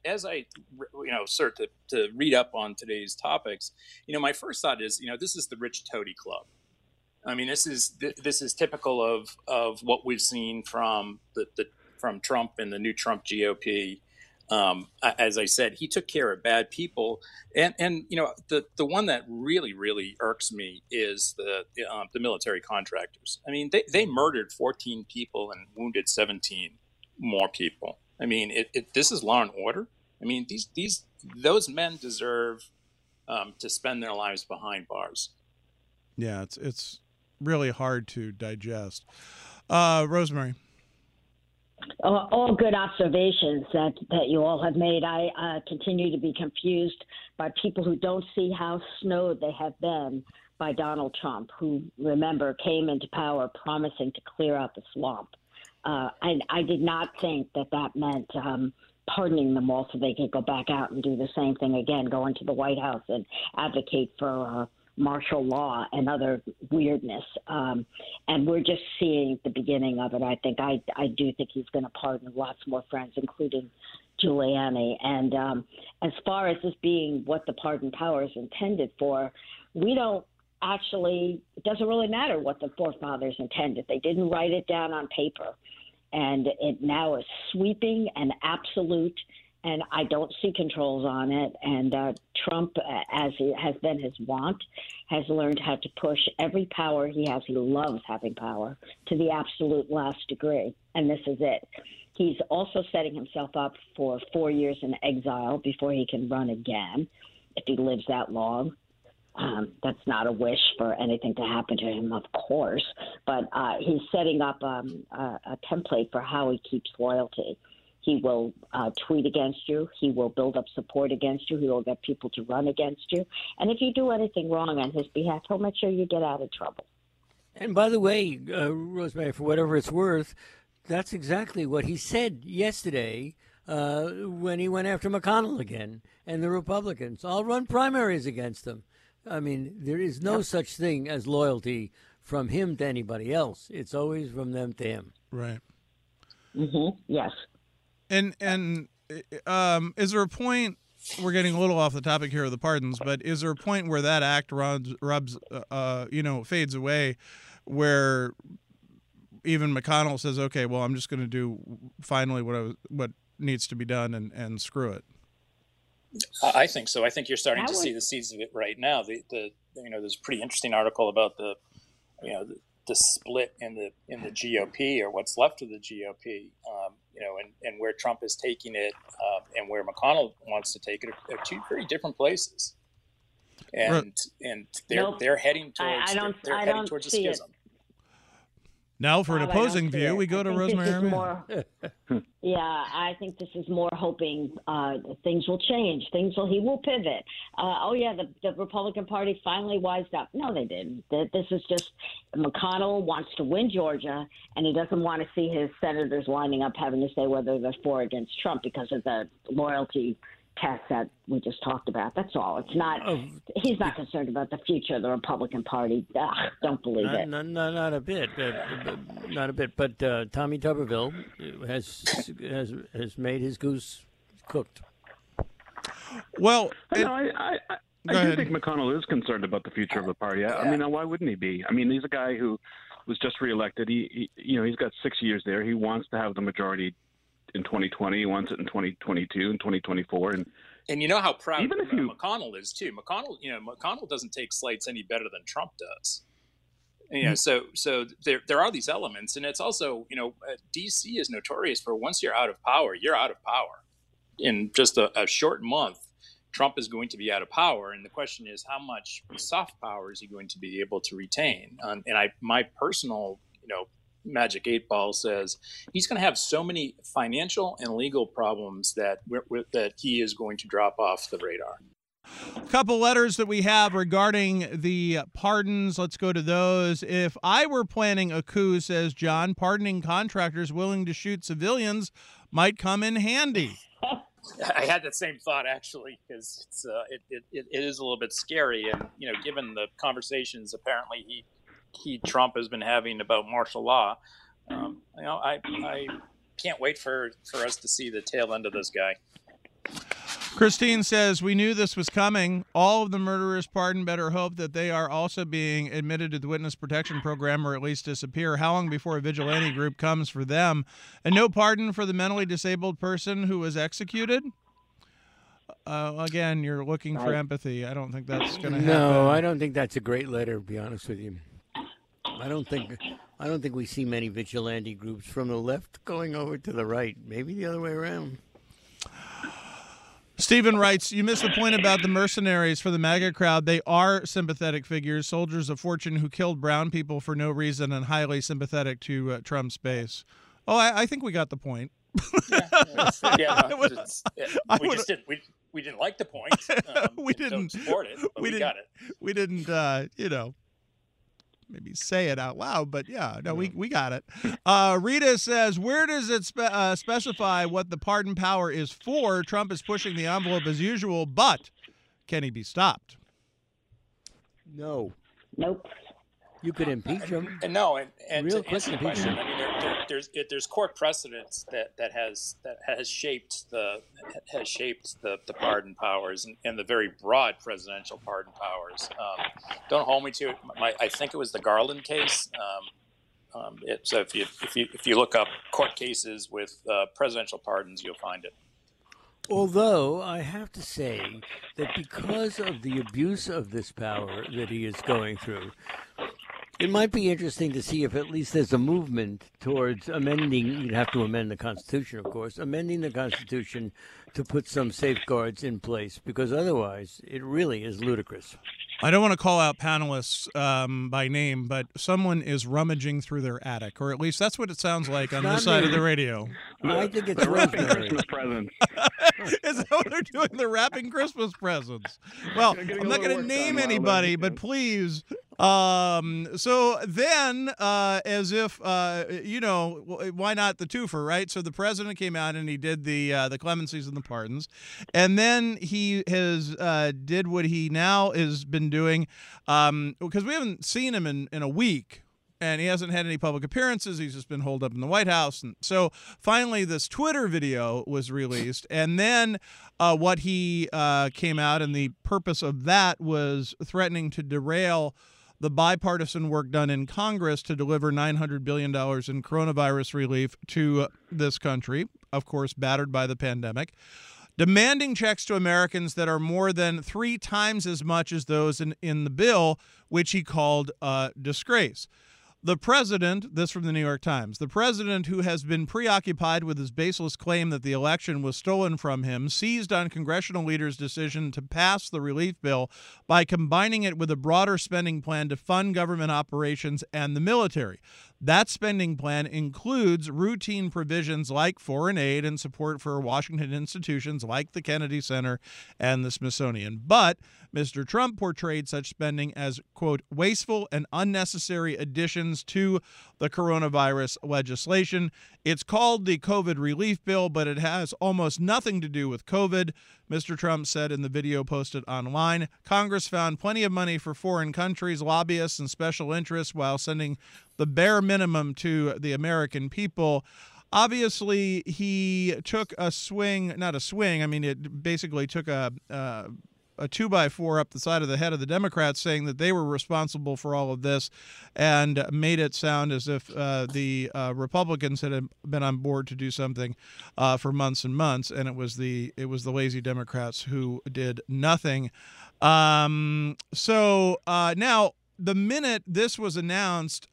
S11: start to read up on today's topics, my first thought is, this is the rich toady club. This is typical of what we've seen from from Trump and the new Trump GOP. As I said, he took care of bad people, and the one that really irks me is the military contractors. They murdered 14 people and wounded 17 more people. This is law and order. Those men deserve to spend their lives behind bars.
S2: Yeah, it's really hard to digest. Rosemary.
S12: All good observations that you all have made. I continue to be confused by people who don't see how snowed they have been by Donald Trump, who, remember, came into power promising to clear out the swamp. And I did not think that meant pardoning them all so they could go back out and do the same thing again, go into the White House and advocate for martial law and other weirdness. And we're just seeing the beginning of it. I do think he's going to pardon lots more friends, including Giuliani. And as far as this being what the pardon power is intended for, we don't actually, it doesn't really matter what the forefathers intended. They didn't write it down on paper. And it now is sweeping and absolute, and I don't see controls on it. And Trump, as it has been his wont, has learned how to push every power he has. He loves having power to the absolute last degree, and this is it. He's also setting himself up for 4 years in exile before he can run again, if he lives that long. That's not a wish for anything to happen to him, of course, but he's setting up a template for how he keeps loyalty. He will tweet against you. He will build up support against you. He will get people to run against you. And if you do anything wrong on his behalf, he'll make sure you get out of trouble.
S4: And by the way, Rosemary, for whatever it's worth, that's exactly what he said yesterday when he went after McConnell again and the Republicans. I'll run primaries against them. I mean, there is no such thing as loyalty from him to anybody else. It's always from them to him.
S2: Right.
S12: Yes.
S2: And is there a point? We're getting a little off the topic here of the pardons, but is there a point where that act fades away, where even McConnell says, "Okay, well, I'm just going to do finally what needs to be done and screw it"?
S11: I think so. I think you're starting to see the seeds of it right now. There's a pretty interesting article about the split in the GOP, or what's left of the GOP, and where Trump is taking it, and where McConnell wants to take it, are two very different places. And they're heading towards a schism.
S2: Now, for an opposing view, we go to Rosemary.
S12: Yeah, I think this is more hoping things will change. He will pivot. The Republican Party finally wised up. No, they didn't. This is just McConnell wants to win Georgia, and he doesn't want to see his senators lining up having to say whether they're for or against Trump because of the loyalty test that we just talked about. That's all. It's not. He's not concerned about the future of the Republican Party. Don't believe it.
S4: Not a bit. Not a bit. But Tommy Tuberville has made his goose cooked.
S2: Well,
S10: I do think McConnell is concerned about the future of the party. I mean, why wouldn't he be? I mean, he's a guy who was just reelected. He's got 6 years there. He wants to have the majority in 2020, he wants it in 2022 and 2024,
S11: and you know how proud McConnell is too. McConnell doesn't take slights any better than Trump does. So there are these elements, and it's also DC is notorious for once you're out of power, you're out of power. In just a short month, Trump is going to be out of power, and the question is how much soft power is he going to be able to retain? My personal Magic 8 Ball says he's going to have so many financial and legal problems that he is going to drop off the radar.
S2: A couple letters that we have regarding the pardons. Let's go to those. If I were planning a coup, says John, pardoning contractors willing to shoot civilians might come in handy.
S11: I had that same thought, actually, because it is a little bit scary. And, given the conversations apparently Trump has been having about martial law, I can't wait for us to see the tail end of this guy.
S2: Christine says, we knew this was coming. All of the murderers pardoned better hope that they are also being admitted to the witness protection program or at least disappear. How long before a vigilante group comes for them? And no pardon for the mentally disabled person who was executed? Again, you're looking for empathy. I don't think that's going to happen.
S4: No, I don't think that's a great letter, to be honest with you. I don't think we see many vigilante groups from the left going over to the right. Maybe the other way around.
S2: Stephen writes, you missed the point about the mercenaries for the MAGA crowd. They are sympathetic figures, soldiers of fortune who killed brown people for no reason and highly sympathetic to Trump's base. Oh, I think we got the point.
S11: We didn't like the point.
S2: We didn't
S11: don't support it, but we got it.
S2: We didn't, maybe say it out loud, but we got it. Rita says, where does it specify what the pardon power is for? Trump is pushing the envelope as usual, but can he be stopped?
S4: No.
S12: Nope.
S4: You could impeach him.
S11: And real to answer the question, I mean, there's court precedents that has shaped the pardon powers and the very broad presidential pardon powers. Don't hold me to it. I think it was the Garland case. So if you look up court cases with presidential pardons, you'll find it.
S4: Although I have to say that because of the abuse of this power that he is going through, it might be interesting to see if at least there's a movement towards amending. You'd have to amend the Constitution, of course, amending the Constitution to put some safeguards in place, because otherwise it really is ludicrous.
S2: I don't want to call out panelists by name, but someone is rummaging through their attic, or at least that's what it sounds like on this side of the radio.
S4: I think it's
S10: wrapping
S4: rosemary.
S10: Christmas presents.
S2: Is that what they're doing? They're wrapping Christmas presents. Well, I'm not going to name anybody, but please. So then, as if, why not the twofer, right? So the president came out and he did the clemencies and the pardons. And then he has did what he now has been doing, because we haven't seen him in a week. And he hasn't had any public appearances. He's just been holed up in the White House. And so finally this Twitter video was released. And then what he came out, and the purpose of that was threatening to derail the bipartisan work done in Congress to deliver $900 billion in coronavirus relief to this country, of course, battered by the pandemic, demanding checks to Americans that are more than 3 times as much as those in the bill, which he called a disgrace. The president, this from the New York Times, the president, who has been preoccupied with his baseless claim that the election was stolen from him, seized on congressional leaders' decision to pass the relief bill by combining it with a broader spending plan to fund government operations and the military. That spending plan includes routine provisions like foreign aid and support for Washington institutions like the Kennedy Center and the Smithsonian. But Mr. Trump portrayed such spending as, quote, wasteful and unnecessary additions to the coronavirus legislation. It's called the COVID relief bill, but it has almost nothing to do with COVID, Mr. Trump said in the video posted online. Congress found plenty of money for foreign countries, lobbyists, and special interests while sending the bare minimum to the American people. Obviously, he took a swing, not a swing, I mean, it basically took a 2x4 up the side of the head of the Democrats, saying that they were responsible for all of this, and made it sound as if the Republicans had been on board to do something for months and months, and it was the lazy Democrats who did nothing. So now, the minute this was announced,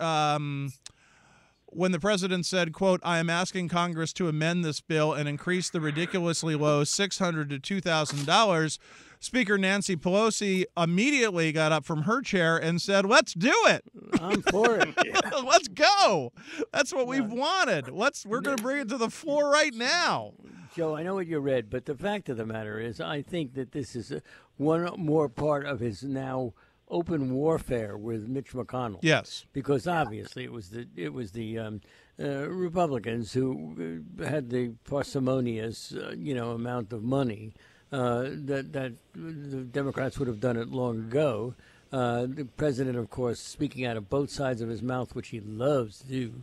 S2: when the president said, quote, I am asking Congress to amend this bill and increase the ridiculously low $600 to $2,000, Speaker Nancy Pelosi immediately got up from her chair and said, let's do it.
S4: I'm for it.
S2: Let's go. That's what we've wanted. We're going to bring it to the floor right now.
S4: Joe, I know what you read, but the fact of the matter is I think that this is one more part of his now open warfare with Mitch McConnell.
S2: Yes,
S4: because obviously it was the Republicans who had the parsimonious amount of money that the Democrats would have done it long ago. The president, of course, speaking out of both sides of his mouth, which he loves to do,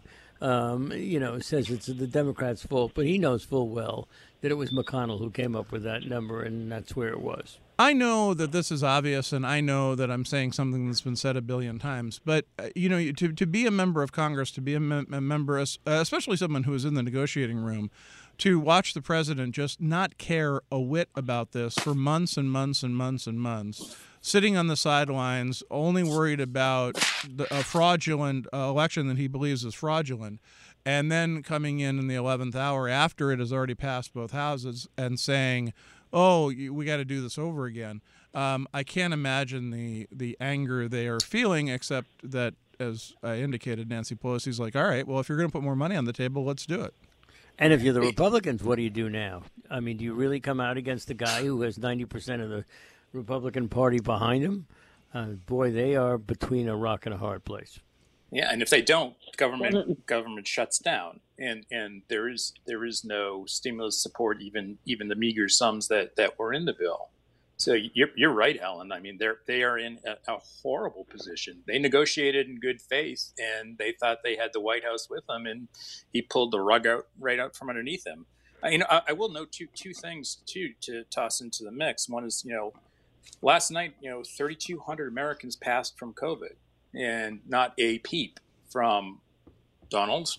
S4: says it's the Democrats' fault, but he knows full well that it was McConnell who came up with that number, and that's where it was.
S2: I know that this is obvious, and I know that I'm saying something that's been said a billion times, but, to be a member of Congress, to be a member, especially someone who is in the negotiating room, to watch the president just not care a whit about this for months and months and months and months, sitting on the sidelines, only worried about a fraudulent election that he believes is fraudulent, and then coming in the 11th hour after it has already passed both houses and saying, oh, we got to do this over again. I can't imagine the anger they are feeling, except that, as I indicated, Nancy Pelosi's like, all right, well, if you're going to put more money on the table, let's do it.
S4: And if you're the Republicans, what do you do now? I mean, do you really come out against the guy who has 90% of the Republican Party behind him? Boy, they are between a rock and a hard place.
S11: Yeah, and if they don't, government shuts down, and there is no stimulus support, even the meager sums that were in the bill. So you're right, Ellen. I mean, they are in a horrible position. They negotiated in good faith, and they thought they had the White House with them, and he pulled the rug right out from underneath them. I will note two things too to toss into the mix. One is, last night, 3,200 Americans passed from COVID, and not a peep from Donald.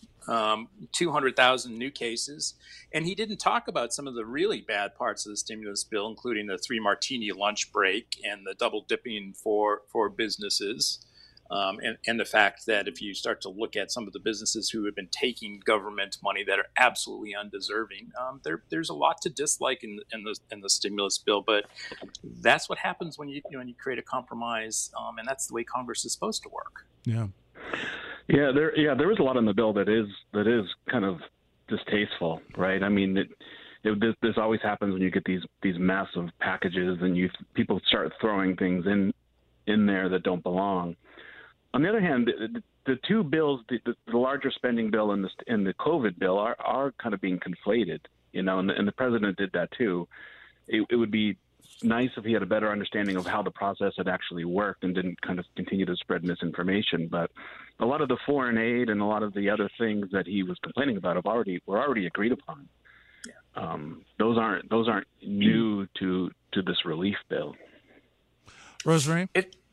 S11: 200,000 new cases. And he didn't talk about some of the really bad parts of the stimulus bill, including the 3-martini lunch break and the double dipping for businesses. And the fact that if you start to look at some of the businesses who have been taking government money that are absolutely undeserving, there's a lot to dislike in the stimulus bill. But that's what happens when you create a compromise, and that's the way Congress is supposed to work.
S2: Yeah.
S10: Yeah, there was a lot in the bill that is kind of distasteful, right? I mean, this always happens when you get these massive packages and people start throwing things in there that don't belong. On the other hand, the two bills, the larger spending bill and the COVID bill, are kind of being conflated, and the president did that too. It would be nice if he had a better understanding of how the process had actually worked and didn't kind of continue to spread misinformation. But a lot of the foreign aid and a lot of the other things that he was complaining about were already agreed upon. Yeah. Those aren't new to this relief bill.
S2: Rosemary?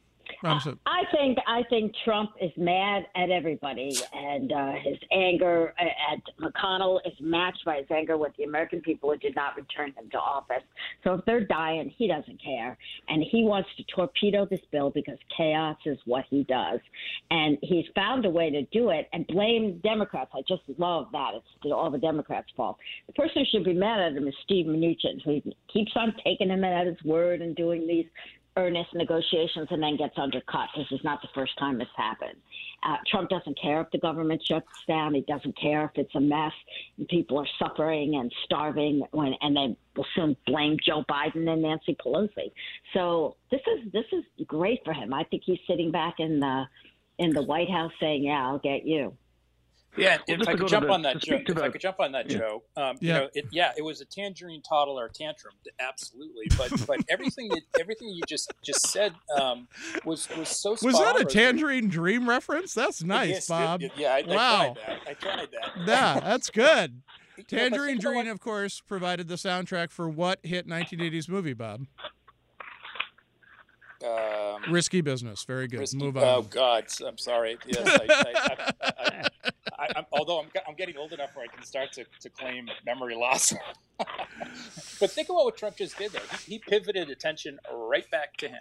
S12: I think Trump is mad at everybody, and his anger at McConnell is matched by his anger with the American people who did not return him to office. So if they're dying, he doesn't care, and he wants to torpedo this bill because chaos is what he does, and he's found a way to do it and blame Democrats. I just love that. It's all the Democrats' fault. The person who should be mad at him is Steve Mnuchin, who keeps on taking him at his word and doing these earnest negotiations and then gets undercut. This is not the first time this happened. Trump doesn't care if the government shuts down. He doesn't care if it's a mess and people are suffering and starving, and they will soon blame Joe Biden and Nancy Pelosi. So this is great for him. I think he's sitting back in the White House saying, "Yeah, I'll get you."
S11: Yeah, if I could jump on that, Joe. It was a tangerine toddler tantrum, absolutely. But everything you just said was so spot on.
S2: Was that a Tangerine Dream reference? That's nice, Bob.
S11: I tried that.
S2: Yeah, that's good. Tangerine Dream, of course, provided the soundtrack for what hit 1980s movie, Bob? Risky Business. Very good. Move on.
S11: Oh God, I'm sorry. Yes, although I'm getting old enough where I can start to claim memory loss. But think about what Trump just did there. He pivoted attention right back to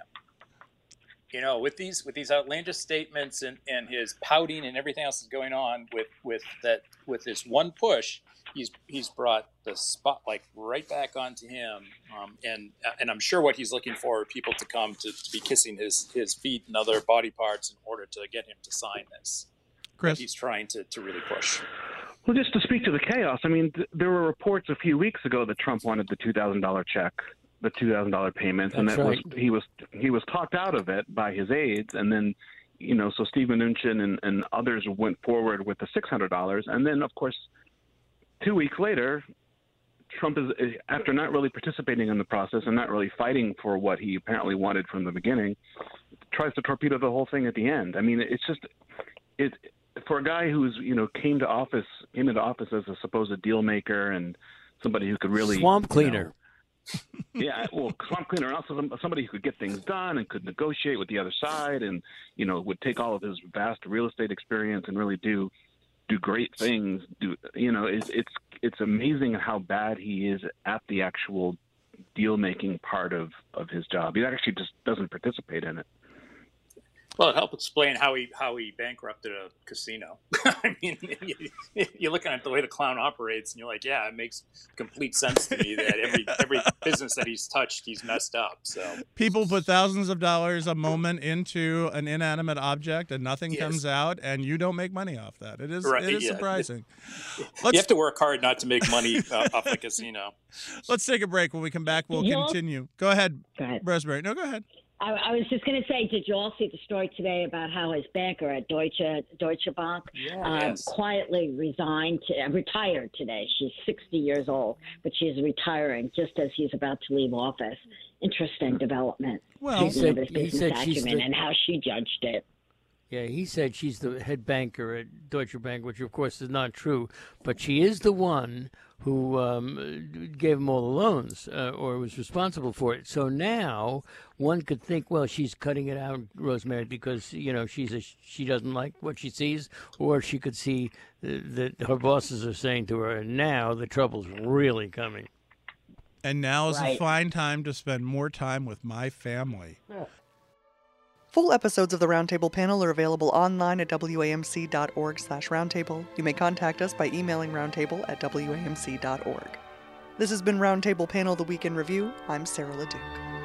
S11: him. With these outlandish statements and his pouting and everything else is going on with this one push. He's brought the spotlight right back onto him, and I'm sure what he's looking for are people to come to be kissing his feet and other body parts in order to get him to sign this.
S2: Chris,
S11: he's trying to really push.
S10: Well, just to speak to the chaos, I mean, there were reports a few weeks ago that Trump wanted the $2,000 check, the $2,000 payments, and he was talked out of it by his aides, and then. So Steve Mnuchin and others went forward with the $600, and then of course. 2 weeks later, Trump is, after not really participating in the process and not really fighting for what he apparently wanted from the beginning, tries to torpedo the whole thing at the end. I mean, it's for a guy who's came into office as a supposed deal maker and somebody who could really
S4: swamp cleaner.
S10: Swamp cleaner, and also somebody who could get things done and could negotiate with the other side, and would take all of his vast real estate experience and really do great things. It's amazing how bad he is at the actual deal making part of his job. He actually just doesn't participate in it.
S11: Well, it helps explain how he bankrupted a casino. I mean, you're looking at the way the clown operates, and you're like, yeah, it makes complete sense to me that every business that he's touched, he's messed up. So
S2: people put thousands of dollars a moment into an inanimate object, and nothing comes out, and you don't make money off that. It is surprising.
S11: You have to work hard not to make money off the casino.
S2: Let's take a break. When we come back, we'll continue. Go ahead, Rosemary. No, go ahead.
S12: I was just going to say, did you all see the story today about how his banker at Deutsche Bank quietly retired today? She's 60 years old, but she's retiring just as he's about to leave office. Interesting development.
S4: Well, he said she's
S12: and how she judged it.
S4: Yeah, he said she's the head banker at Deutsche Bank, which of course is not true, but she is the one who gave him all the loans or was responsible for it. So now one could think, well, she's cutting it out, Rosemary, because she doesn't like what she sees, or she could see that her bosses are saying to her, now the trouble's really coming.
S2: And now is a fine time to spend more time with my family.
S1: Yeah. Full episodes of the Roundtable panel are available online at wamc.org/roundtable. You may contact us by emailing roundtable@wamc.org. This has been Roundtable Panel, the Week in Review. I'm Sarah LeDuc.